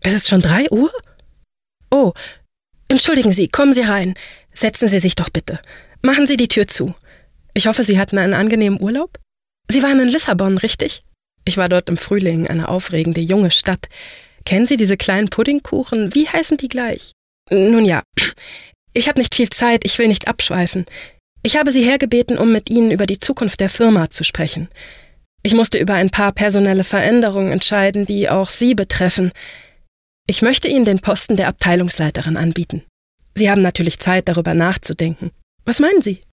Es ist schon 3 Uhr? Oh, entschuldigen Sie, kommen Sie rein. Setzen Sie sich doch bitte. Machen Sie die Tür zu. Ich hoffe, Sie hatten einen angenehmen Urlaub? Sie waren in Lissabon, richtig? Ich war dort im Frühling, eine aufregende, junge Stadt. Kennen Sie diese kleinen Puddingkuchen? Wie heißen die gleich? Nun ja, ich habe nicht viel Zeit, ich will nicht abschweifen. Ich habe Sie hergebeten, um mit Ihnen über die Zukunft der Firma zu sprechen. Ich musste über ein paar personelle Veränderungen entscheiden, die auch Sie betreffen. Ich möchte Ihnen den Posten der Abteilungsleiterin anbieten. Sie haben natürlich Zeit, darüber nachzudenken. Was meinen Sie?